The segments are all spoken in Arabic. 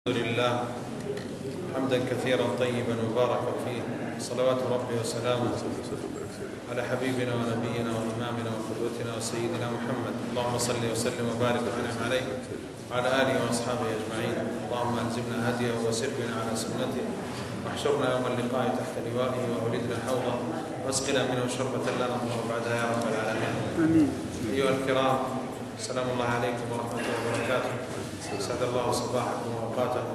الحمد لله حمدا كثيرا طيبا مباركا فيه، صلوات ربي وسلامه على حبيبنا ونبينا وإمامنا وقدوتنا وسيدنا محمد. اللهم صل وسلم وبارك وانعم عليه وعلى آله وأصحابه أجمعين. اللهم ألزمنا هديه وسر بنا على سنته، واحشرنا يوم اللقاء تحت لوائه وولدنا حوضه، واسقنا منه شربة لا نظمأ بعدها يا رب العالمين. آمين. أيها الكرام، سلام الله عليكم ورحمة الله وبركاته. أسعد الله صباحكم وأوقاتكم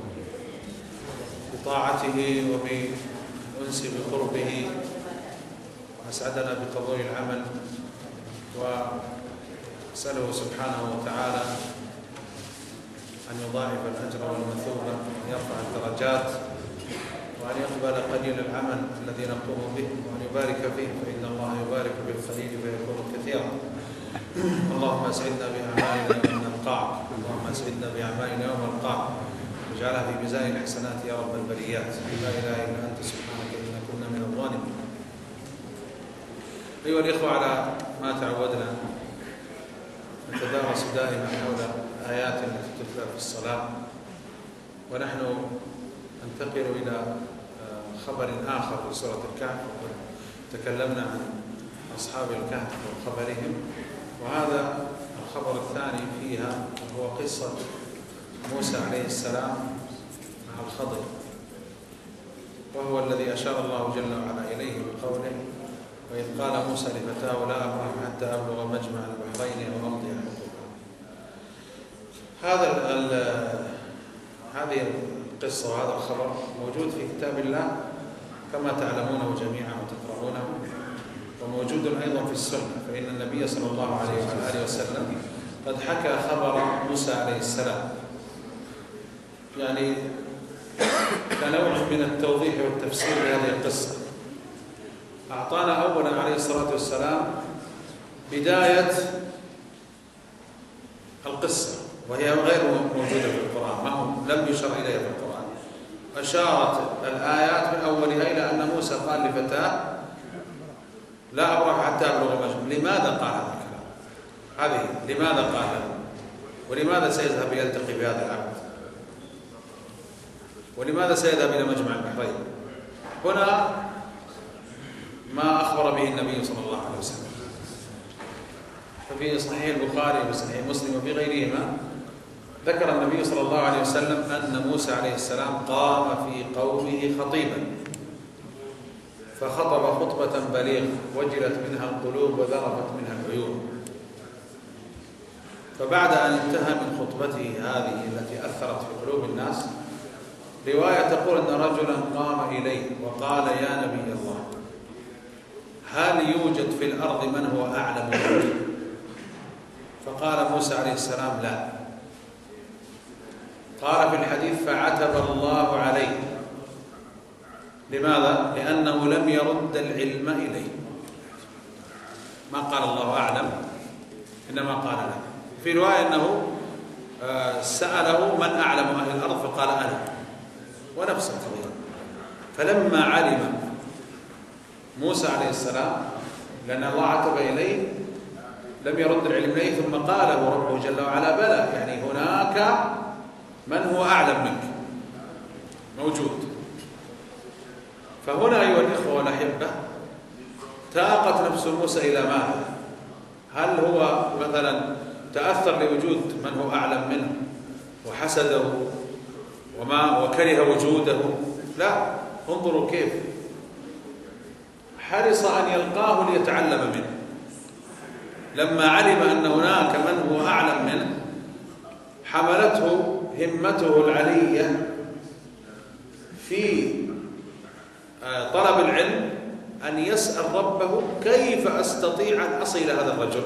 بطاعته وبأنس بقربه، وأسعدنا بقبول العمل، وأسأله سبحانه وتعالى أن يضاعف الأجر والمثوبة، وأن يرفع الدرجات، وأن يقبل قليل العمل الذي نقوم به، وأن يبارك فيه، فإن الله يبارك بالقليل فيكون كثيرا. اللهم اسعدنا بأعمالنا يوم نلقاك، اللهم اسعدنا بأعمالنا يوم نلقاك، واجعلها في ميزان الحسنات يا رب البريات. لا إله إلا أنت سبحانك إنا كنا من الظالمين. أيها الإخوة، على ما تعودنا نتدارس دائما حول الآيات التي تتلى في الصلاة، ونحن ننتقل إلى خبر آخر في سورة الكهف. تكلمنا عن أصحاب الكهف وخبرهم، وهذا الخبر الثاني فيها هو قصة موسى عليه السلام مع الخضر، وهو الذي أشار الله جل وعلا إليه بقوله: وإذ قال موسى لفتاه لا أبرح حتى أبلغ مجمع البحرين أو أمضي حقوقا. هذه القصة وهذا الخبر موجود في كتاب الله كما تعلمونه جميعا وتقرؤونه، وموجود أيضا في السنة، فإن النبي صلى الله عليه وآله وسلم قد حكى خبر موسى عليه السلام، يعني كنوع من التوضيح والتفسير لهذه القصة. أعطانا أولا عليه الصلاة والسلام بداية القصة، وهي غير موجودة في القرآن، لم يشر إليها في القرآن. أشارت الآيات من أولها إلى أن موسى قال لفتاه لا أبرح حتى أبلغ مجمع. لماذا قال هذا الكلام؟ هذه لماذا قال؟ ولماذا سيذهب يلتقي بهذا العبد؟ ولماذا سيذهب إلى مجمع البحرين؟ هنا ما أخبر به النبي صلى الله عليه وسلم، ففي صحيح البخاري وصحيح مسلم وفي غيرهما ذكر النبي صلى الله عليه وسلم أن موسى عليه السلام قام في قومه خطيبا، فخطب خطبة بليغة وجلت منها القلوب وذرفت منها العيون. فبعد أن انتهى من خطبته هذه التي أثرت في قلوب الناس، رواية تقول أن رجلا قام إليه وقال: يا نبي الله، هل يوجد في الأرض من هو أعلم منك؟ فقال موسى عليه السلام: لا. قال في الحديث: فعتب الله عليه. لماذا؟ لأنه لم يرد العلم إليه. ما قال الله أعلم، إنما قال لا. في رواية أنه سأله من أعلم أهل الأرض فقال أنا، ونفس القضية. فلما علم موسى عليه السلام، لأن الله عتب إليه، لم يرد العلم إليه، ثم قاله ربه جل وعلا: بلى، يعني هناك من هو أعلم منك موجود. فهنا أيها الإخوة والأحبة تاقت نفس موسى إلى ماذا؟ هل هو مثلا تأثر لوجود من هو أعلم منه وحسده وكره وجوده؟ لا، انظروا كيف حرص أن يلقاه ليتعلم منه. لما علم أن هناك من هو أعلم منه حملته همته العلية في طلب العلم أن يسأل ربه: كيف أستطيع أن أصل إلى هذا الرجل؟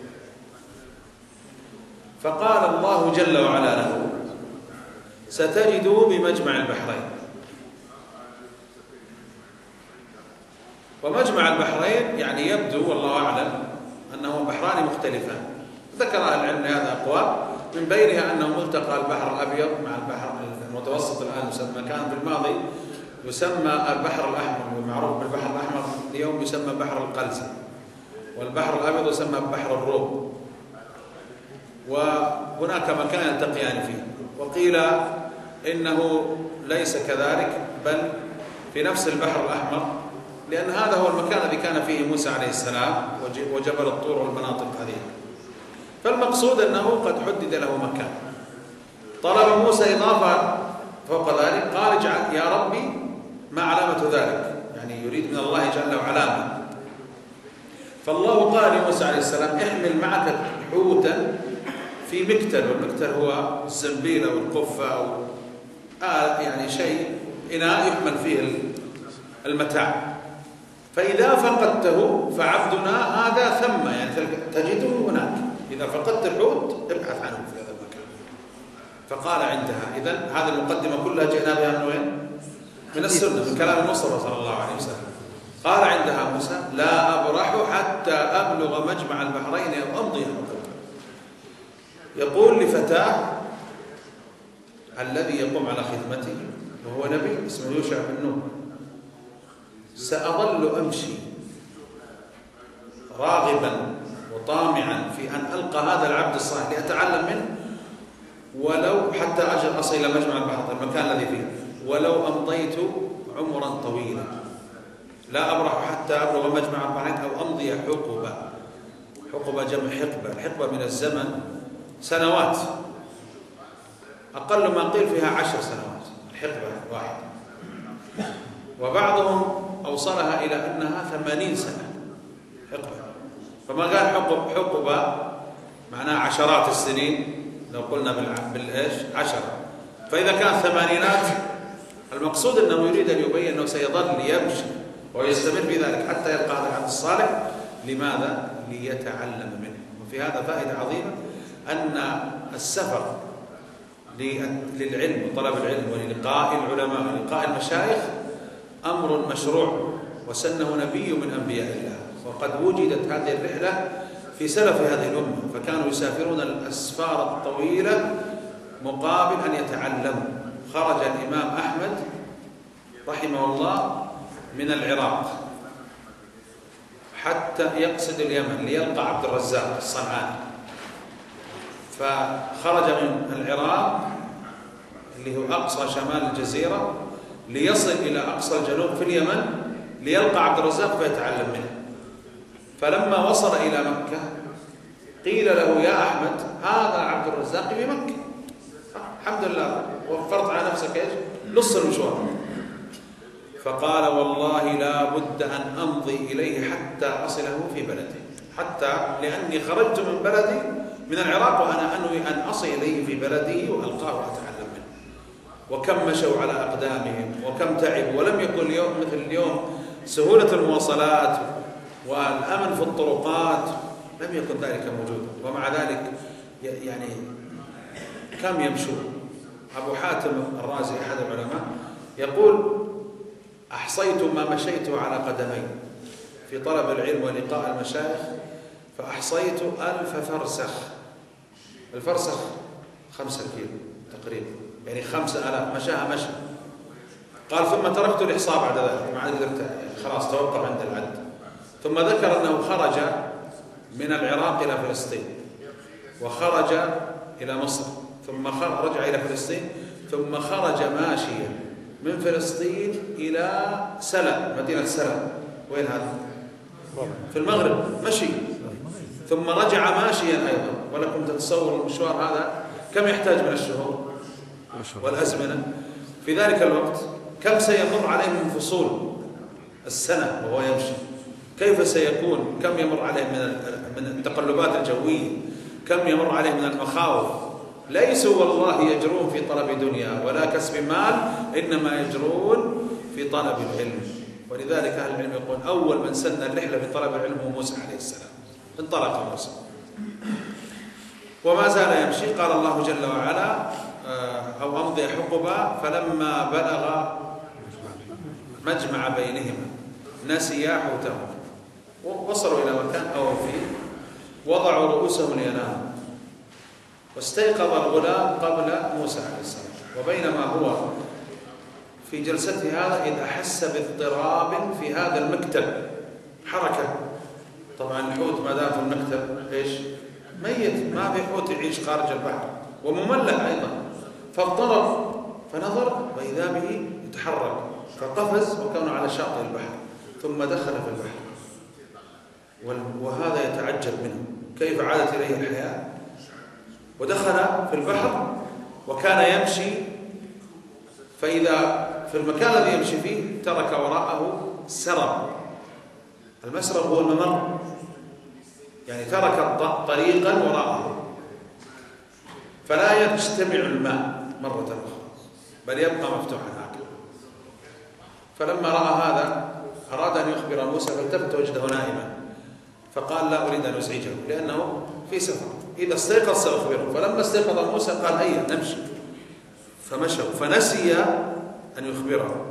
فقال الله جل وعلا له: ستجد بمجمع البحرين. ومجمع البحرين يعني يبدو والله أعلم أنه بحران مختلفان. ذكر أهل العلم هذا أقوال، من بينها أنه ملتقى البحر الأبيض مع البحر المتوسط، الآن يسمى، كان في الماضي يسمى البحر الأحمر، المعروف بالبحر الأحمر اليوم يسمى بحر القلزم، والبحر الأبيض يسمى بحر الروم، وهناك مكان يلتقيان فيه. وقيل إنه ليس كذلك، بل في نفس البحر الأحمر، لأن هذا هو المكان الذي كان فيه موسى عليه السلام وجبل الطور والمناطق هذه. فالمقصود أنه قد حدد له مكان. طلب موسى إضافة فوق ذلك، قال اجعل يا ربي ما علامة ذلك، يعني يريد من الله يجعل له علامة. فالله قال لموسى عليه السلام احمل معك حوتا في مكتل، والمكتل هو الزنبيل أو القفة أو يعني شيء إناء يحمل فيه المتاع، فإذا فقدته فعبدنا هذا ثم، يعني تجده هناك، إذا فقدت الحوت ابحث عنه في هذا المكان. فقال عندها، إذن هذه المقدمة كلها جئنا بها من وين؟ من السنة، من كلام المصطفى صلى الله عليه وسلم. قال عندها موسى لا أبرح حتى أبلغ مجمع البحرين أو أمضي حقوقا. يقول لفتاه الذي يقوم على خدمته وهو نبي اسمه يوشع بن نون: سأظل أمشي راغبا وطامعا في أن ألقى هذا العبد الصالح لأتعلم منه، ولو حتى أجل أصل إلى مجمع البحر المكان الذي فيه، ولو أمضيت عمرا طويلا. لا أبرح حتى أبلغ مجمع البحرين أو أمضي حقبة. حقبة جمع حقبة، الحقبة من الزمن سنوات، أقل ما قيل فيها 10 سنوات الحقبة واحدة، وبعضهم أوصلها إلى أنها 80 سنة حقبة. فما قال حقبة معناها عشرات السنين، لو قلنا بالإيش 10. فإذا كان ثمانينات، المقصود أنه يريد أن يبين أنه سيظل يمشي ويستمر في ذلك حتى يلقى هذا العبد الصالح. لماذا؟ ليتعلم منه. وفي هذا فائدة عظيمة، أن السفر للعلم وطلب العلم وللقاء العلماء وللقاء المشايخ أمر مشروع وسنه نبي من أنبياء الله، وقد وجدت هذه الرحلة في سلف هذه الأمة، فكانوا يسافرون الأسفار الطويلة مقابل أن يتعلموا. خرج الإمام أحمد رحمه الله من العراق حتى يقصد اليمن ليلقى عبد الرزاق الصنعاني، فخرج من العراق اللي هو أقصى شمال الجزيرة ليصل إلى أقصى الجنوب في اليمن ليلقى عبد الرزاق فيتعلم منه. فلما وصل إلى مكة قيل له يا أحمد هذا عبد الرزاق في مكة، الحمد لله وفرت على نفسك إيش؟ نص المشوار. فقال والله لا بد أن أمضي إليه حتى أصله في بلده، حتى لأني خرجت من بلدي من العراق وأنا أنوي أن أصل إليه في بلده وألقاه وأتعلم منه. وكم مشوا على أقدامهم وكم تعبوا، ولم يكن اليوم مثل اليوم سهولة المواصلات والأمن في الطرقات، لم يكن ذلك موجودا. ومع ذلك يعني كم يمشون. أبو حاتم الرازي أحد العلماء يقول أحصيت ما مشيت على قدمي في طلب العلم ولقاء المشايخ، فأحصيت 1000 فرسخ. الفرسخ 5 كيلو تقريبا، يعني 5000 مشاها مشى. قال ثم تركت الإحصاء بعد ذلك، ما عاد قدرت، خلاص توقف عند العد. ثم ذكر أنه خرج من العراق إلى فلسطين، وخرج إلى مصر، ثم رجع إلى فلسطين، ثم خرج ماشيا من فلسطين إلى سلا، مدينة سلا. وين هذا؟ في المغرب، مشي. ثم رجع ماشيا أيضا. ولكم تتصور المشوار هذا كم يحتاج من الشهور والأزمنة في ذلك الوقت؟ كم سيمر عليه من فصول السنة وهو يمشي؟ كيف سيكون؟ كم يمر عليه من التقلبات الجوية؟ كم يمر عليه من المخاوف؟ ليسوا والله يجرون في طلب دنيا ولا كسب مال، إنما يجرون في طلب العلم. ولذلك أهل العلم يقول أول من سن الرحلة في طلب العلم هو موسى عليه السلام. انطلق موسى وما زال يمشي. قال الله جل وعلا أو أمضي حقبا فلما بلغ مجمع بينهما نسيا حوتهما. وصلوا إلى مكان أو فيه وضعوا رؤوسهم ليناموا، واستيقظ الغلام قبل موسى عليه السلام. وبينما هو في جلسته هذا إذ أحس باضطراب في هذا المكتب، حركة. طبعا الحوت ما دام في المكتب ايش؟ ميت، ما في حوت يعيش خارج البحر ومملح أيضا. فاضطرب فنظر وإذا به يتحرك، فقفز وكان على شاطئ البحر، ثم دخل في البحر. وهذا يتعجب منه كيف عادت إليه الحياة، ودخل في البحر وكان يمشي، فإذا في المكان الذي يمشي فيه ترك وراءه سرب. المسرب هو الممر، يعني ترك طريقا وراءه فلا يجتمع الماء مرة أخرى بل يبقى مفتوحا هكذا. فلما رأى هذا أراد أن يخبر موسى، فالتفت وجده نائما، فقال لا أريد أن أزعجه لأنه في سفر، إذا استيقظ سأخبره. فلما استيقظ موسى قال هيا نمشي، فمشوا، فنسي أن يخبره.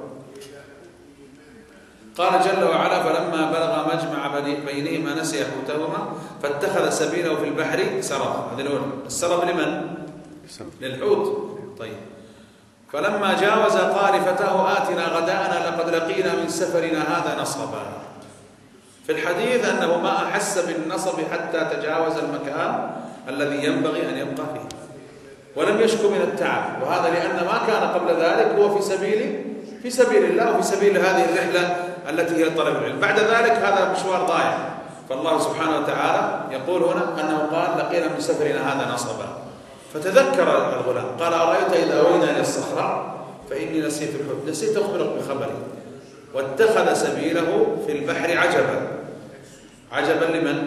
قال جل وعلا فلما بلغ مجمع بينهما نسي حوتهما فاتخذ سبيله في البحر سربا. هذه الأولى. السرب لمن؟ للحوت. طيب. فلما جاوز قال فتاه آتنا غداءنا لقد لقينا من سفرنا هذا نصبا. في الحديث أنه ما أحس بالنصب حتى تجاوز المكان الذي ينبغي أن يبقى فيه، ولم يشكو من التعب، وهذا لأن ما كان قبل ذلك هو في سبيل الله وفي سبيل هذه الرحلة التي هي طلب العلم. بعد ذلك هذا مشوار ضايع، فالله سبحانه وتعالى يقول هنا أنه قال لقينا من سفرنا هذا نصبا. فتذكر الغلام قال أرأيت إذا أوينا إلى الصخرة فإني نسيت الحوت، نسيت أخبرك بخبري. واتخذ سبيله في البحر عجبا لمن؟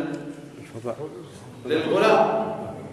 للغلام.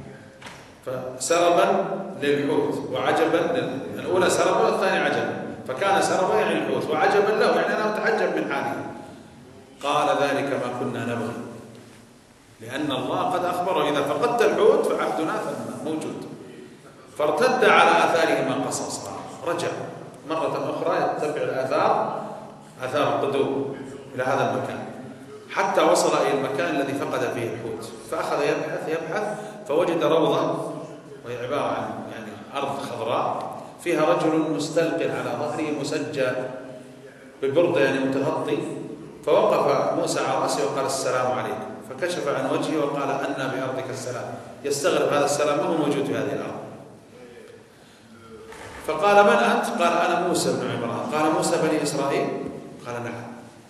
فسربا للحوت وعجبا الأولى سربا والثانية عجبا، فكان سربا يعني الحوت وعجبا له يعني أنا أتعجب من حاله. قال ذلك ما كنا نبغي، لأن الله قد أخبره إذا فقدت الحوت فعبدنا موجود. فارتد على آثارهما قصصا، رجع مرة أخرى يتبع آثار القدوم إلى هذا المكان حتى وصل إلى المكان الذي فقد فيه الحوت. فأخذ يبحث فوجد روضة، وهي عبارة عن يعني أرض خضراء فيها رجل مستلق على ظهره مسجى ببردة يعني متغطي. فوقف موسى على رأسه وقال السلام عليكم، فكشف عن وجهه وقال أنى بأرضك السلام، يستغرب هذا السلام ما هو موجود في هذه الأرض. فقال من أنت؟ قال أنا موسى بن عمران. قال موسى بني إسرائيل؟ قال نعم.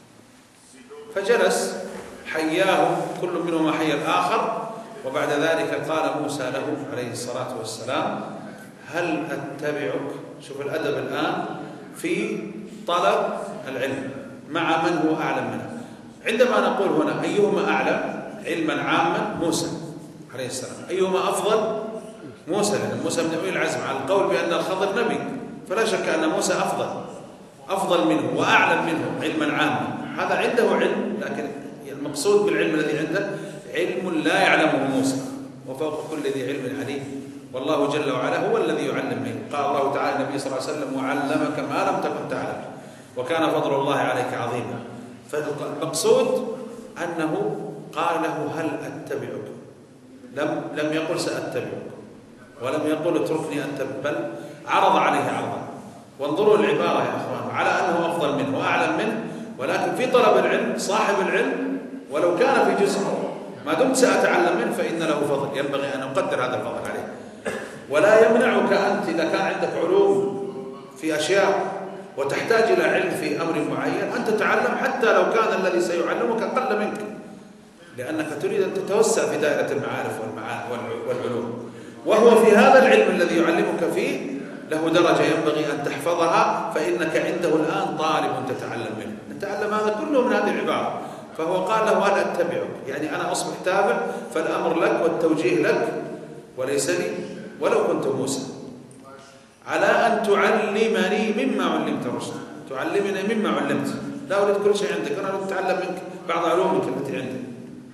فجلس حياه كل منهما حي الآخر، وبعد ذلك قال موسى له عليه الصلاة والسلام هل أتبعك؟ شوف الأدب الآن في طلب العلم مع من هو أعلم منه. عندما نقول هنا أيهما أعلم علما عاما؟ موسى عليه السلام. أيهما أفضل؟ موسى، لأن موسى من أولي العزم على القول بأن الخضر نبي، فلا شك أن موسى أفضل منه وأعلم منه علما عاما. هذا عنده علم، لكن المقصود بالعلم الذي عنده علم لا يعلمه موسى، وفوق كل ذي علم عليم، والله جل وعلا هو الذي يعلم منه. قال الله تعالى النبي صلى الله عليه وسلم وعلمك ما لم تكن تعلم وكان فضل الله عليك عظيما. فالمقصود أنه قال له هل أتبعك، لم يقل سأتبعك، ولم يقل اتركني أتبع، بل عرض عليه عرضا. وانظروا العبارة يا أخوان، على أنه أفضل منه وأعلم منه، ولكن في طلب العلم صاحب العلم ولو كان في جزء ما دمت سأتعلم منه فإن له فضل، ينبغي أن أقدر هذا الفضل عليه. ولا يمنعك أنت إذا كان عندك علوم في أشياء وتحتاج إلى علم في أمر معين أن تتعلم حتى لو كان الذي سيعلمك أقل منك، لأنك تريد أن تتوسع في دائرة المعارف والعلوم. وهو في هذا العلم الذي يعلمك فيه له درجة ينبغي أن تحفظها، فإنك عنده الآن طالب تتعلم منه. نتعلم هذا كله من هذه العبارة. فهو قال له هل أتبعك، يعني أنا أصبح تابع، فالأمر لك والتوجيه لك وليس لي، ولو كنت موسى، على أن تعلمني مما علمت رشدا. تعلمني مما علمت، لا أريد كل شيء عندك، أنا أريد أتعلم منك بعض علومك التي عندك.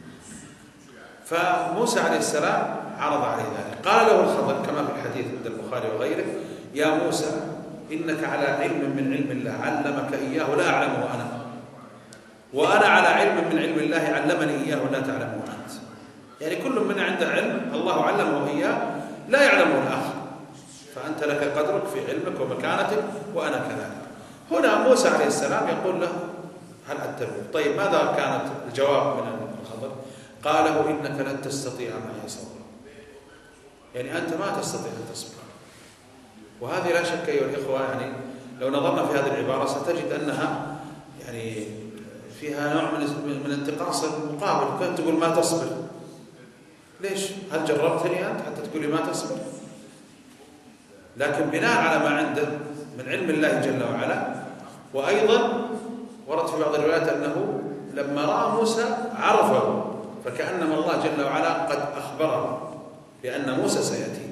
فموسى عليه السلام عرض عليه ذلك. قال له الخضر كما في الحديث عند البخاري وغيره يا موسى إنك على علم من علم الله علمك إياه لا أعلمه أنا، وأنا على علم من علم الله علمني إياه لا تعلمه أنت. يعني كل منا عنده علم الله علمه إياه لا يعلمه الآخر، فأنت لك قدرك في علمك ومكانتك وأنا كذلك. هنا موسى عليه السلام يقول له هل أتبع؟ طيب ماذا كانت الجواب من الخضر؟ قال له إنك لن تستطيع معي صبرا، يعني أنت ما تستطيع أن تصبر. وهذه لا شك أيها الإخوة يعني لو نظرنا في هذه العبارة ستجد أنها يعني فيها نوع من انتقاص المقابل. كنت تقول ما تصبر، ليش؟ هل جربتني أنت حتى تقول لي ما تصبر؟ لكن بناء على ما عنده من علم الله جل وعلا. وأيضا ورد في بعض الروايات أنه لما رأى موسى عرفه، فكأنما الله جل وعلا قد أخبره بأن موسى سيأتيك.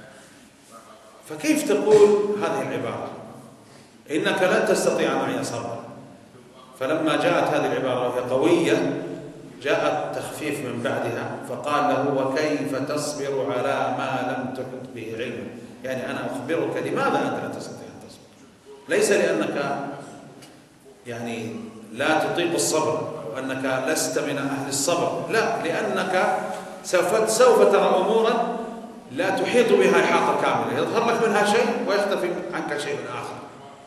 فكيف تقول هذه العبارة إنك لن تستطيع معي صبرا؟ فلما جاءت هذه العبارة وهي قوية جاء التخفيف من بعدها، فقال له وكيف تصبر على ما لم تحط به علما؟ يعني أنا أخبرك لماذا أنت لا تستطيع أن تصبر، ليس لأنك يعني لا تطيق الصبر وأنك لست من أهل الصبر، لا، لأنك سوف ترى أمورا لا تحيط بها إحاطة كاملة، يظهر لك منها شيء ويختفي عنك شيء آخر.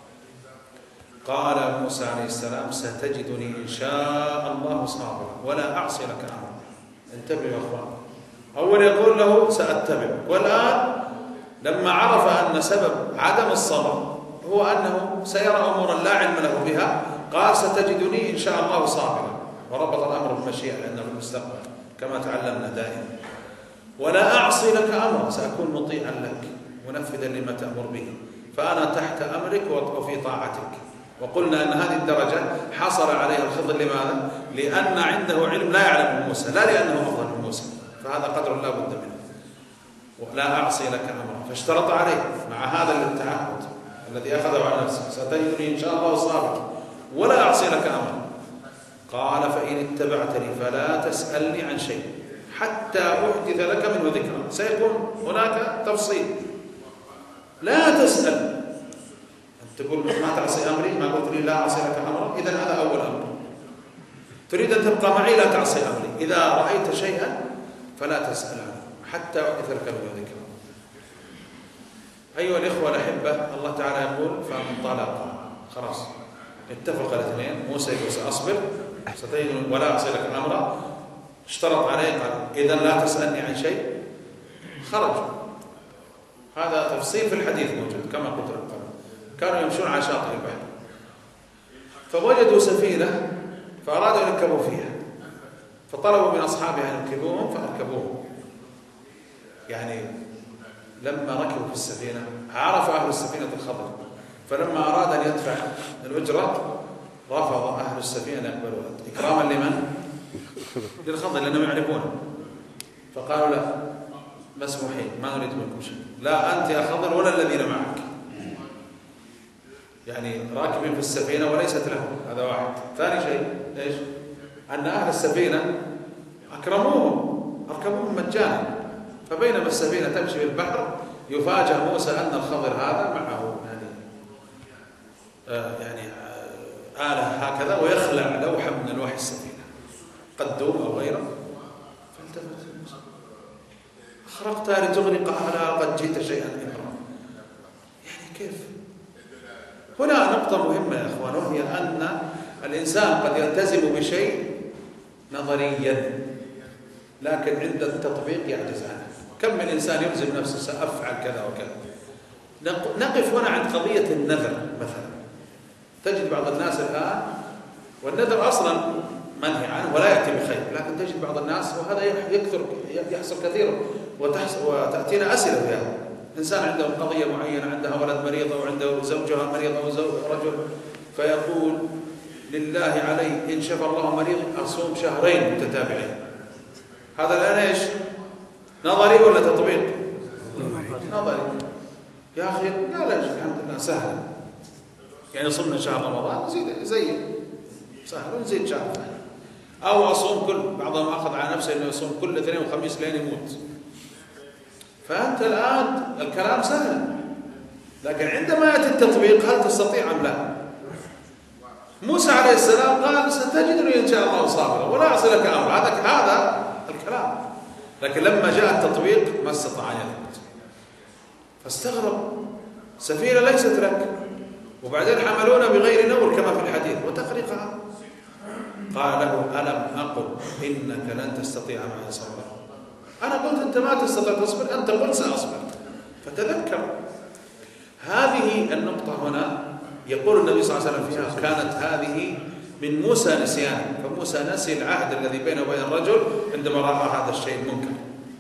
قال موسى عليه السلام ستجدني إن شاء الله صابرا ولا أعصي لك أمرا. انتبهوا يا أخوان، أول يقول له سأتبعك، والآن لما عرف أن سبب عدم الصبر هو أنه سيرى أمورا لا علم له بها قال ستجدني إن شاء الله صابرا، وربط الأمر بالمشيئة لأنه في المستقبل كما تعلمنا دائما. ولا أعصي لك أمرا، سأكون مطيعا لك منفذا لما تأمر به، فأنا تحت أمرك وفي طاعتك. وقلنا أن هذه الدرجة حصل عليها الخضر لماذا؟ لأن عنده علم لا يعلمه موسى، لا لأنه أفضل من موسى، فهذا قدر لا بد منه. ولا أعصي لك أمرا، فاشترط عليه مع هذا التعهد الذي أخذه على نفسه ستجدني إن شاء الله صابرا ولا أعصي لك أمرا. قال فإن اتبعتني فلا تسألني عن شيء حتى أحدث لك منه ذكرا. سيكون هناك تفصيل، لا تسأل، تقول ما تعصي أمري، ما قلت لي لا أعصي لك أمرا، إذن هذا أول أمر. تريد أن تبقى معي لا تعصي أمري، إذا رأيت شيئا فلا تسأل عنه حتى أحدث لك منه ذكرا. أيها الإخوة الأحبة، الله تعالى يقول فانطلقا، خلاص اتفق الاثنين، موسى يقول سأصبر ستجدني ولا أعصي لك أمرا، اشترط عليه قال إذا لا تسألني عن شيء، خرجوا. هذا تفصيل في الحديث موجود كما قلت لكم. كانوا يمشون على شاطئ البحر فوجدوا سفينة فأرادوا أن يركبوا فيها، فطلبوا من أصحابها أن يركبوهم فأركبوهم. يعني لما ركبوا في السفينة عرف أهل السفينة الخطر، فلما أراد أن يدفع الأجرة رفض أهل السفينة يقبلوها إكراما لمن؟ للخضر، لأنهم يعرفونه. فقالوا له مسموحين، ما نريد منكم شيء، لا أنت يا خضر ولا الذين معك. يعني راكبين في السفينة وليست لهم، هذا واحد. ثاني شيء إيش؟ أن أهل السفينة أكرموهم، أركبوهم مجانا. فبينما السفينة تمشي في البحر يفاجأ موسى أن الخضر هذا معه يعني آلة هكذا، ويخلع لوحة من ألواح السفينة قدوم أو غيره. فالتفت موسى أخرقت لتغرق أهلها قد جئت شيئا إكرام. يعني كيف؟ هنا نقطة مهمة يا إخوان، وهي أن الإنسان قد يلتزم بشيء نظريا لكن عند التطبيق يعجز عنه. كم من إنسان يلزم نفسه سأفعل كذا وكذا. نقف هنا عند قضية النذر مثلا. تجد بعض الناس الآن، والنذر أصلا منهي عنه ولا يأتي بخير، لكن تجد بعض الناس، وهذا يحصل كثيرا وتأتينا أسئلة في هذا. إنسان عنده قضية معينة، عندها ولد مريضة وعنده زوجها مريضة ورجل، فيقول لله علي إن شفى الله مريض أصوم شهرين متتابعين. هذا الآن إيش؟ نظري ولا تطبيق؟ نظري. يا أخي لا الحمد لله سهل، يعني صمنا شهر رمضان نزيد زي سهل نزيد شهر ثاني، أو أصوم بعضهم أخذ على نفسه إنه يصوم كل اثنين وخميس لين يموت. فأنت الآن الكلام سهل، لكن عندما يأتي التطبيق هل تستطيع أم لا؟ موسى عليه السلام قال ستجدني إن شاء الله صابرا ولا أعصي لك أمرا، هذا الكلام. لكن لما جاء التطبيق ما استطاع أن يثبت، فاستغرب. سفينة ليست لك، وبعدين حملونا بغير نور كما في الحديث وتخرقها. قال له ألم أقل إنك لن تستطيع معي صبرا؟ أنا قلت أنت ما تستطيع تصبر، أنت قلت سأصبر. فتذكر. هذه النقطة هنا يقول النبي صلى الله عليه وسلم فيها كانت هذه من موسى نسيان، فموسى نسي العهد الذي بينه وبين الرجل عندما رأى هذا الشيء المنكر،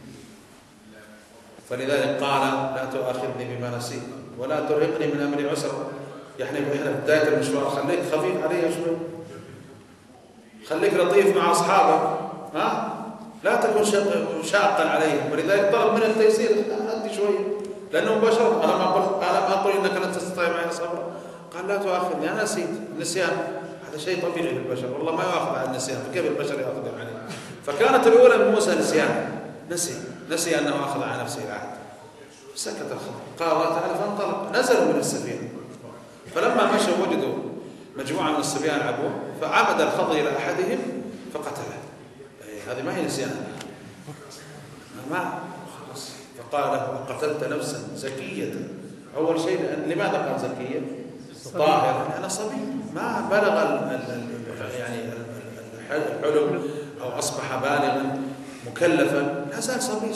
فلذلك قال لا تؤاخذني بما نسيت ولا ترهقني من أمري عسرا. يعني احنا في بداية المشوار خليك خفيف علي شوي، خليك لطيف مع أصحابك، لا تكن شاقا عليهم، ولذلك طلب من التيسير أدي شوي، لأنه مباشرة ألم أقل إنك لن تستطيع معي صبرا، قال لا تؤاخذني أنا نسيت. النسيان هذا شيء طبيعي للبشر، والله ما يؤاخذ على النسيان، فكيف البشر يأخذون عليه؟ فكانت الأولى من موسى نسيان، نسي أنه أخذ على نفسه العهد، سكت الخضر. قال الله تعالى فانطلق، نزلوا من السفينة، فلما مشوا وجدوا مجموعة من الصبيان يلعبون، فعمد الخضر إلى أحدهم فقتله. هذه ما هي نسيان، ما خلاص. فقال له قتلت نفسا زكية. أول شيء لماذا قال زكية؟ طاهرة، أنا صبي ما بلغ يعني الحلم أو أصبح بالغا مكلفا، لا زال صبي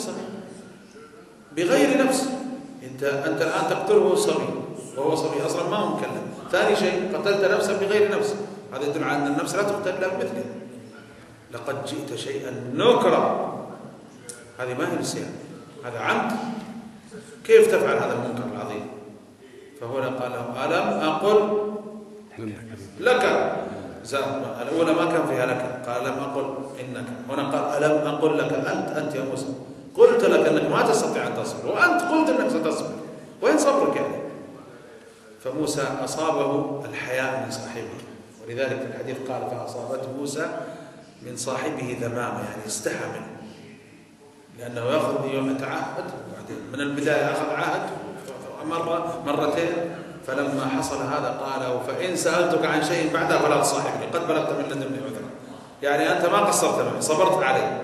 بغير نفس. أنت الآن تقتله صبي وهو صبي أصلا ما هو مكلف. ثاني شيء قتلت نفسا بغير نفس، هذا يدل على أن النفس لا تقتل إلا بمثله. لقد جئت شيئا نكرا، هذه ما هي نسيان، هذا عمد. كيف تفعل هذا المنكر العظيم؟ فهنا قال له ألم أقل لك. الأولى ما كان فيها لك، قال لم أقل إنك. هنا قال ألم أقل لك أنت يا موسى، قلت لك أنك ما تستطيع أن تصبر، وأنت قلت أنك ستصبر، وين صبرك يعني؟ فموسى أصابه الحياء من صاحبه، ولذلك الحديث قال فأصابته موسى من صاحبه ذمامة، يعني استحى منه، لأنه يأخذ يوم يتعهد، وبعدين من البداية أخذ عهد مرتين، فلما حصل هذا قال فإن سألتك عن شيء بعدها فلا تصاحبني قد بلغت من لدني عذرا، يعني أنت ما قصرت معي، صبرت علي.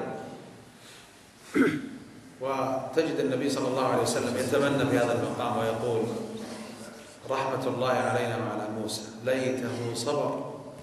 وتجد النبي صلى الله عليه وسلم يتمنى في هذا المقام ويقول رحمة الله علينا وعلى موسى ليته صبر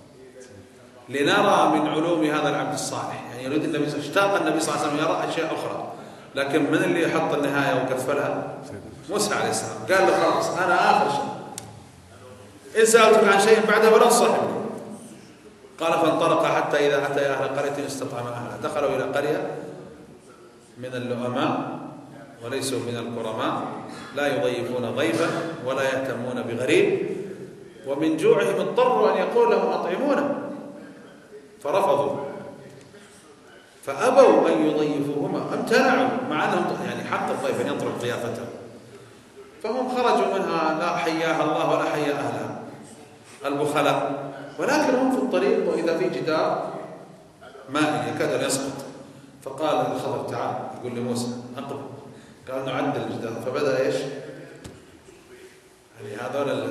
لنرى من علوم هذا العبد الصالح. يعني يريد النبي اشتاق النبي صلى الله عليه وسلم يرى أشياء أخرى، لكن من اللي يحط النهاية وكفلها؟ موسى عليه السلام. قال له خلاص أنا آخر شيء، إن سألتك عن شيء بعده فلا تصاحبني. قال فانطلق حتى إذا أتى أهل قرية استطعم أهلها، دخلوا إلى قرية من اللؤماء وليسوا من الكرماء، لا يضيفون ضيفا ولا يهتمون بغريب، ومن جوعهم اضطروا أن يقول لهم أطعمونا، فرفضوا فأبوا أن يضيفوهما، امتنعوا، مع أنهم يعني حق الضيف أن يطلب ضيافته، فهم خرجوا منها لا حياها الله ولا حيا أهلها البخلاء. ولكن هم في الطريق وإذا في جدار ماء يكاد أن يسقط، فقال الخضر تعال، يقول لموسى أقبل، قال نعدل الجدار، فبدأ إيش؟ يعني هذول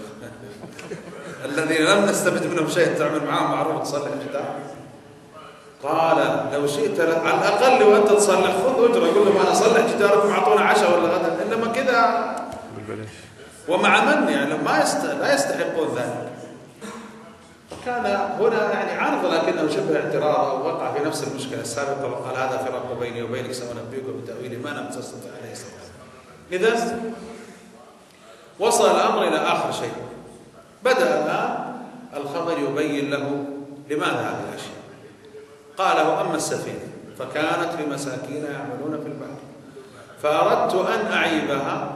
الذين لم نستفد منهم شيء تعمل معهم معروف تصلح الجدار. قال لو شئت على الأقل وأنت تصلح خذ أجرة، يقول لهم أنا أصلح جداركم أعطونا عشاء ولا غدا، إنما كذا ومع من يعني لا يستحقون ذلك. كان هنا يعني عارض لكنه شبه اعتراض أو وقع في نفس المشكلة السابقة، وقال هذا فراق بيني وبينك سأنبئكم بتأويل ما لم تستطع عليه صبرا. إذا وصل الأمر إلى آخر شيء، بدأ الآن الخضر يبين له لماذا هذه الأشياء. قال له أما السفينة فكانت لمساكين يعملون في البحر فأردت أن أعيبها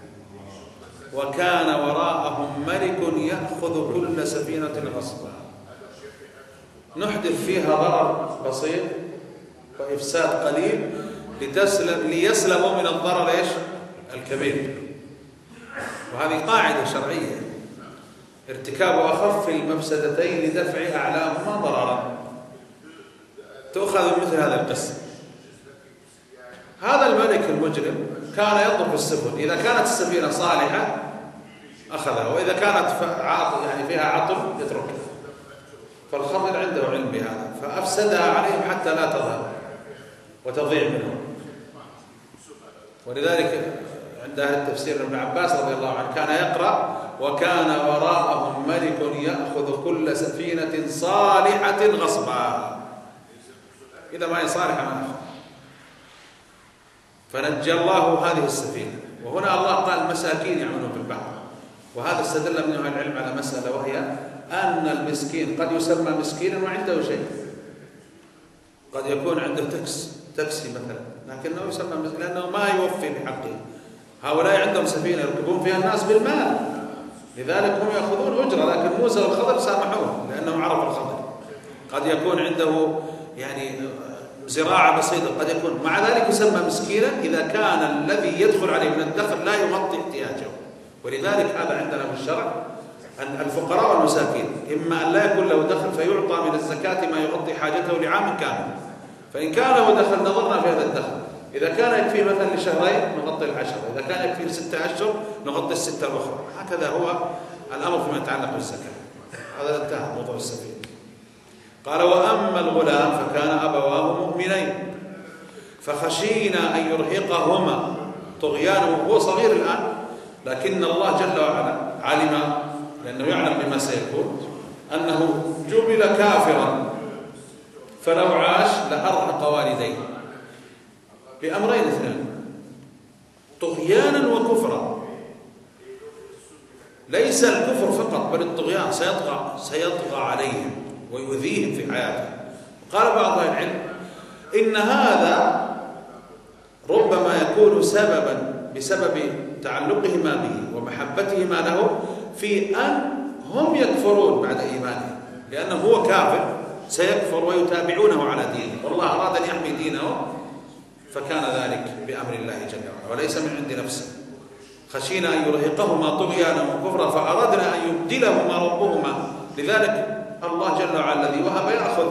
وكان وراءهم ملك يأخذ كل سفينة غصبا، نحدث فيها ضرر بسيط وإفساد قليل ليسلموا من الضرر إيش؟ الكبير. وهذه قاعدة شرعية، ارتكاب أخف المفسدتين لدفع أعلاهما ضررا، تؤخذ من مثل هذا القسم. هذا الملك المجرم كان ينظر في السفن، إذا كانت السفينة صالحة أخذها، وإذا كانت يعني فيها عطل يتركها. فالخضر عنده علم بهذا فأفسدها عليهم حتى لا تظهر وتضيع منهم. ولذلك عند أهل التفسير ابن عباس رضي الله عنه كان يقرأ وكان وراءهم ملك يأخذ كل سفينة صالحة غصبا، إذا ما هي صالحة ما أخذ. فنجى الله هذه السفينة وهنا الله قال مساكين يعملون في البحر، وهذا استدل ابن أهل العلم على مسألة، وهي أن المسكين قد يسمى مسكينا وعنده شيء، قد يكون عنده تاكسي مثلا لكنه يسمى مسكين لأنه ما يوفي بحقه. هؤلاء عندهم سفينة يركبون فيها الناس بالمال، لذلك هم يأخذون أجرة، لكن موسى والخضر سامحوه لأنهم عرفوا الخضر. قد يكون عنده يعني زراعة بسيطة، قد يكون مع ذلك يسمى مسكينا إذا كان الذي يدخل عليه من الدخل لا يغطي احتياجه. ولذلك هذا عندنا في الشرع أن الفقراء والمساكين إما أن لا يكون له دخل فيعطى من الزكاة ما يغطي حاجته لعام كامل، فإن كان له دخل نظرنا في هذا الدخل، إذا كان يكفي مثلا لشهرين نغطي العشر، إذا كان يكفي ل6 أشهر نغطي ال6 الأخرى. هكذا هو الأمر فيما يتعلق بالزكاة. هذا انتهى موضوع السفينة. قال وأما الغلام فكان أبواه مؤمنين فخشينا أن يرهقهما طغيانا، وهو صغير الآن، لكن الله جل وعلا علم لأنه يعلم بما سيكون أنه جبل كافرا، فلو عاش لأرهق والديه بأمرين اثنين: طغيانا وكفرا. ليس الكفر فقط بل الطغيان، سيطغى عليهم ويؤذيهم في حياته. قال بعض أهل العلم إن هذا ربما يكون بسبب تعلقهما به ومحبتهما له في أن هم يكفرون بعد إيمانهم، لأنه هو كافر سيكفر ويتابعونه على دينه، والله أراد أن يحمي دينه فكان ذلك بأمر الله جل وعلا وليس من عند نفسه. خشينا أن يرهقهما طغيانا وكفرا فأردنا أن يبدلهما ربهما. لذلك الله جل وعلا الذي وهب يأخذ،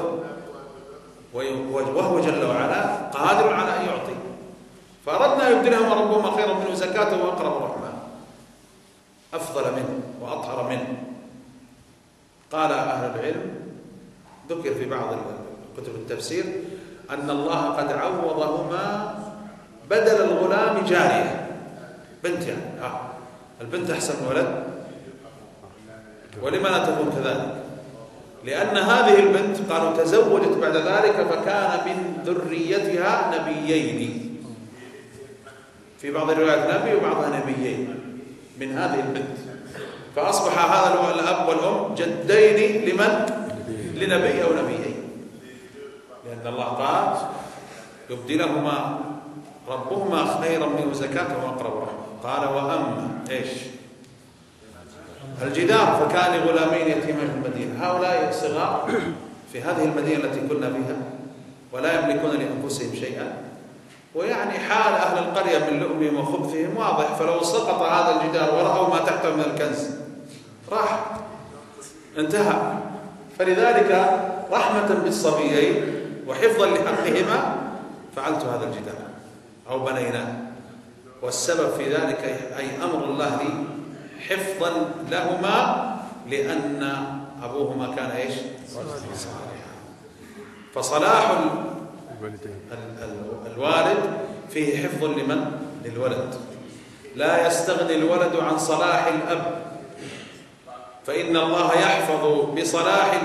وهو جل وعلا قادر على أن يعطي، فأردنا أن يبدلهما ربهما خيرا منه زكاة وأقرب رحمة، أفضل منه وأطهر منه. قال أهل العلم ذكر في بعض كتب التفسير أن الله قد عوضهما بدل الغلام جارية، بنت يعني البنت أحسن من الولد. ولما لا تكون كذلك؟ لأن هذه البنت قالوا تزوجت بعد ذلك فكان من ذريتها نبيين، في بعض الروايات نبي وبعضها نبيين من هذه البنت، فأصبح هذا الأب والأم جدين لمن؟ لنبي أو نبيين، لأن الله قال يبدلهما ربهما خيرا منه زكاة وأقرب رحمة. قال وأما إيش؟ الجدار فكان غلامين يتيمين في المدينة. هؤلاء الصغار في هذه المدينة التي كنا فيها ولا يملكون لأنفسهم شيئا، ويعني حال أهل القرية من لؤمهم وخبثهم واضح، فلو سقط هذا الجدار ورأوا ما تحته من الكنز راح انتهى. فلذلك رحمة بالصبيين وحفظا لحقهما فعلت هذا الجدار أو بنيناه، والسبب في ذلك أي أمر الله لي حفظا لهما لأن أبوهما كان إيش؟ صالحا. فصلاح الوالد فيه حفظ لمن؟ للولد. لا يستغني الولد عن صلاح الأب، فإن الله يحفظ بصلاح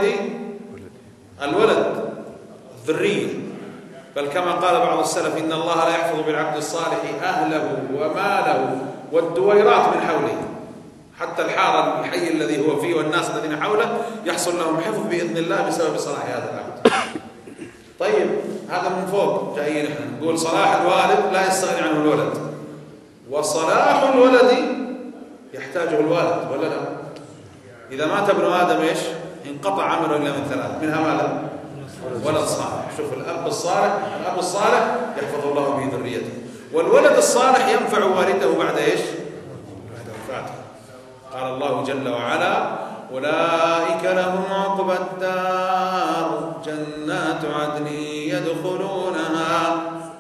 الولد الذرية، بل كما قال بعض السلف إن الله لا يحفظ بالعبد الصالح أهله وماله والدويرات من حوله، حتى الحارة الحي الذي هو فيه والناس الذين حوله يحصل لهم حفظ بإذن الله بسبب صلاح هذا العبد. طيب هذا من فوق جايين احنا نقول صلاح الوالد لا يستغني عنه الولد، وصلاح الولد يحتاجه الوالد ولا لا؟ إذا مات ابن آدم إيش؟ انقطع عمله إلا من ثلاث، منها ماذا؟ ولد صالح. شوف الأب الصالح يحفظ الله به ذريته، والولد الصالح ينفع والده بعد إيش؟ بعد وفاته. قال الله جل وعلا أولئك لهم عقبى الدار جنات عدن يدخلونها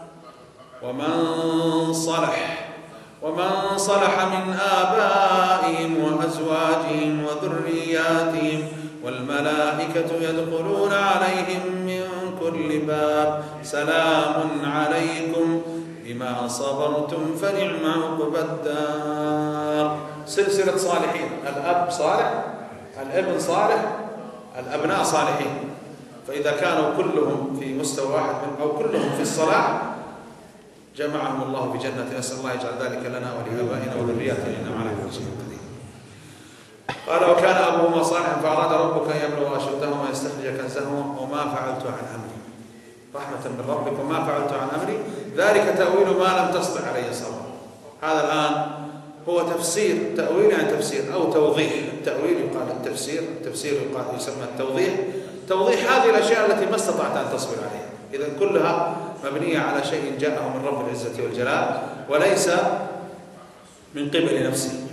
ومن صلح من آبائهم وأزواجهم وذرياتهم والملائكة يدخلون عليهم من كل باب سلام عليكم بما صبرتم فنعم عقبى الدار. سلسلة صالحين، الأب صالح، الابن صالح، الأبناء صالحين. فإذا كانوا كلهم في مستوى واحد أو كلهم في الصلاح جمعهم الله في جنة. أسأل الله يجعل ذلك لنا ولآبائنا وذرياتنا إنه على كل شيء قدير. قال وكان أبوهما صالحا فأراد ربك أن يبلغ أشدهما ويستخرج كنزهما وما فعلت عن أمري. رحمة من ربك وما فعلت عن أمري ذلك تأويل ما لم تستطع عليه صبرا. هذا الآن هو تفسير، تأويل يعني تفسير أو توضيح. التأويل يقال التفسير، التفسير يقال يسمى التوضيح. توضيح هذه الأشياء التي ما استطعت أن تصبر عليها. إذن كلها مبنية على شيء جاءه من رب العزة والجلال وليس من قبل نفسه.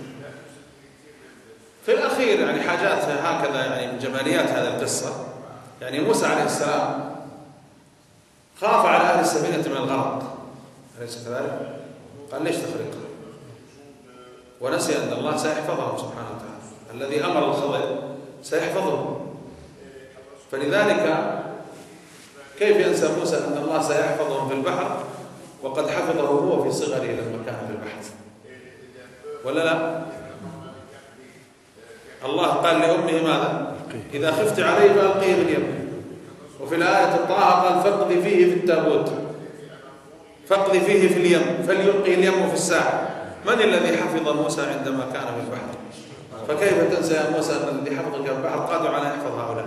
في الأخير يعني حاجات هكذا يعني من جماليات هذه القصة. يعني موسى عليه السلام خاف على أهل السفينة من الغرق، أليس كذلك؟ قال ليش تخرقها؟ ونسي أن الله سيحفظهم سبحانه وتعالى، الذي أمر الخضر سيحفظه. فلذلك كيف ينسى موسى أن الله سيحفظهم في البحر وقد حفظه هو في صغره لما كان في البحر؟ ولا لا؟ الله قال لأمه ماذا؟ إذا خفت عليه فألقيه في اليم. وفي الآية طه قال فاقذ فيه في التابوت، فاقذ فيه في اليم فليلقي اليم في الساحل. من الذي حفظ موسى عندما كان في البحر؟ فكيف تنسى يا موسى أن الذي حفظك في البحر قادر على أن يحفظ هؤلاء؟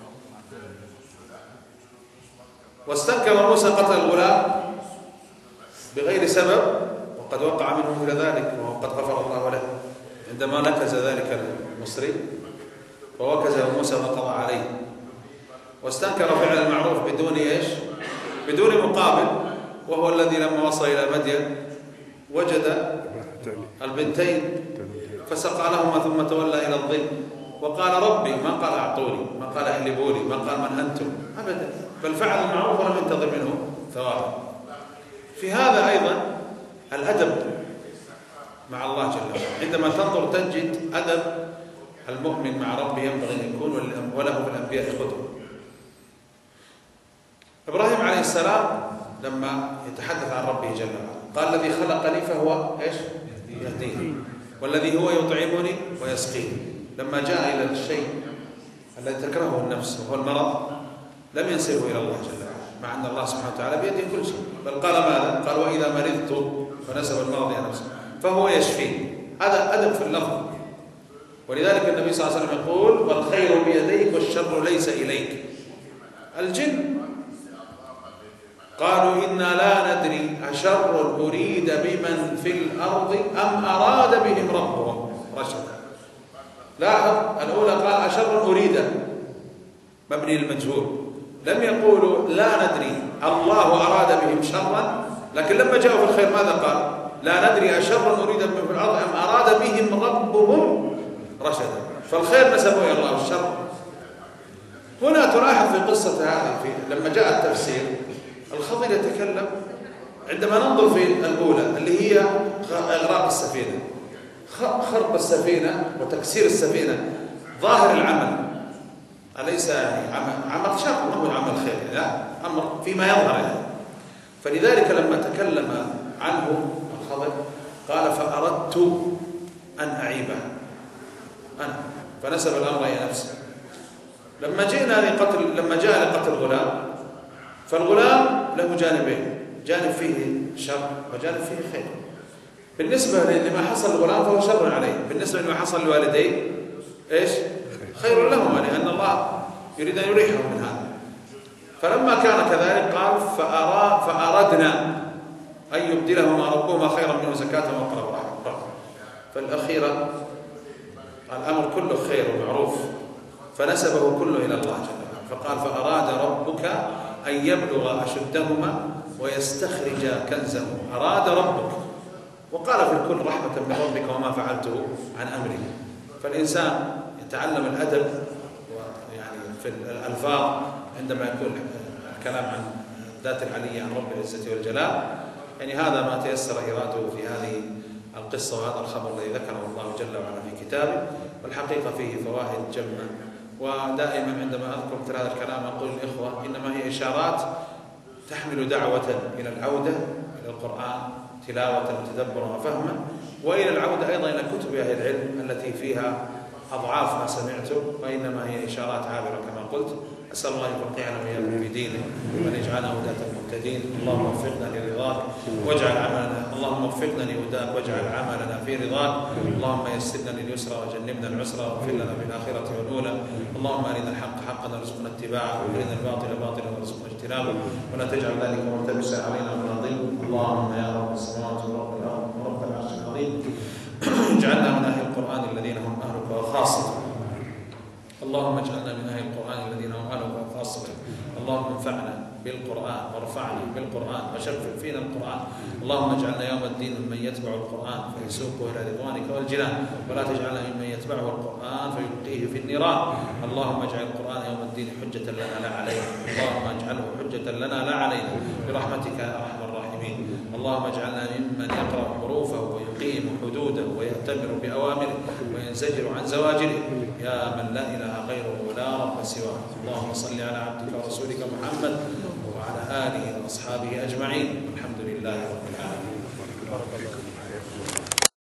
واستنكر موسى قتل الغلام بغير سبب وقد وقع منه إلى ذلك وقد غفر الله له عندما نكز ذلك المصري ووكز موسى وقضى عليه. واستنكر فعل المعروف بدون ايش؟ بدون مقابل، وهو الذي لما وصل إلى مدين وجد البنتين فسقى لهما ثم تولى إلى الظل وقال ربي، ما قال أعطوني، ما قال احلبوني، ما قال من أنتم، أبدا، بل فعل المعروف ولم ينتظر منه ثوابا. في هذا أيضا الأدب مع الله جل وعلا. عندما تنظر تجد أدب المؤمن مع ربه ينبغي أن يكون وله في الأنبياء قدوة. إبراهيم عليه السلام لما يتحدث عن ربه جل وعلا قال الذي خلقني فهو ايش؟ يهديني، والذي هو يطعمني ويسقيني. لما جاء إلى الشيء الذي تكرهه النفس وهو المرض لم ينسبه إلى الله جل وعلا، مع أن الله سبحانه وتعالى بيده كل شيء، بل قال ماذا؟ قال وإذا مرضت فنسب المرض إلى نفسه فهو يشفيني. هذا أدب في اللفظ. ولذلك النبي صلى الله عليه وسلم يقول والخير بيديك والشر ليس إليك. الجن قالوا إنا لا ندري أشر أريد بمن في الأرض أم أراد بهم ربهم رشدا. لاحظ الأولى قال أشر أريد مبني للمجهول، لم يقولوا لا ندري الله أراد بهم شرا، لكن لما جاءوا في الخير ماذا قال؟ لا ندري أشر أريد بهم في الأرض أم أراد بهم ربهم رشدا. فالخير نسبوا إلى الله والشر. هنا تلاحظ في قصة هذه لما جاء التفسير الخضر يتكلم عندما ننظر في الأولى اللي هي إغراق السفينة، خرق السفينة وتكسير السفينة، ظاهر العمل أليس يعني عمل شر، ما هو عمل خير، لا، أمر فيما يظهر يعني. فلذلك لما تكلم عنه الخضر قال فأردت أن أعيبه أنا، فنسب الأمر إلى نفسه. لما جاء لقتل الغلام، فالغلام له جانبين، جانب فيه شر وجانب فيه خير. بالنسبة لما حصل للغلام فهو شر عليه، بالنسبة لما حصل لوالديه ايش؟ خير لهما، لأن الله يريد أن يريحهم من هذا. فلما كان كذلك قال فأردنا أن يبدلهما ربهما خيرا منه زكاة وأقرب رحمة. فالأخيرة الأمر كله خير ومعروف، فنسبه كله إلى الله جل وعلا. فقال فأراد ربك أن يبلغ أشدهما ويستخرج كنزهما. أراد ربك، وقال في الكل رحمة من ربك وما فعلته عن أمري. فالإنسان يتعلم الأدب يعني في الألفاظ عندما يكون الكلام عن ذات العلية عن رب العزة والجلال. يعني هذا ما تيسر إراده في هذه القصة وهذا الخبر الذي ذكره الله جل وعلا في كتابه، والحقيقة فيه فوائد جمة. ودائما عندما أذكر مثل هذا الكلام أقول للإخوة إنما هي إشارات تحمل دعوة إلى العودة إلى القرآن تلاوة وتدبرا وفهما، وإلى العودة أيضا إلى كتب أهل العلم التي فيها أضعاف ما سمعتم، وإنما هي إشارات عابرة كما قلت. أسأل الله يفقهنا وإياكم في دينه وأن يجعلنا هداة المهتدين. اللهم وفقنا لرضاك واجعل عملنا اللهم وفقنا لهداك واجعل عملنا في رضاك. اللهم يسرنا لليسرى وجنبنا العسرى واغفر لنا في الآخرة والأولى. اللهم أرنا الحق حقا وارزقنا اتباعه وأرنا الباطل باطلا وارزقنا اجتنابه ولا تجعل ذلك ملتبسا علينا ونضل. اللهم يا رب السماوات ورب الأرض ورب العرش العظيم اجعلنا من أهل القرآن الذين هم أهلك وخاصتك. اللهم اجعلنا من أهل القرآن الذين هم أهلك وخاصتك. اللهم انفعنا بالقرآن وارفعنا بالقرآن وشفع فينا القرآن. اللهم اجعلنا يوم الدين ممن يتبع القرآن فيسوقه إلى رضوانك والجنان ولا تجعلنا ممن يتبعه القرآن فيلقيه في النيران. اللهم اجعل القرآن يوم الدين حجة لنا لا علينا. اللهم اجعله حجة لنا لا علينا برحمتك يا أرحم الراحمين. اللهم اجعلنا ممن يقرأ حروفه ويقيم حدوده ويأتمر بأوامره وينزجر عن زواجره يا من لا إله غيره ولا رب سواه. اللهم صل على عبدك ورسولك محمد وعلى آله وأصحابه أجمعين. الحمد لله رب العالمين.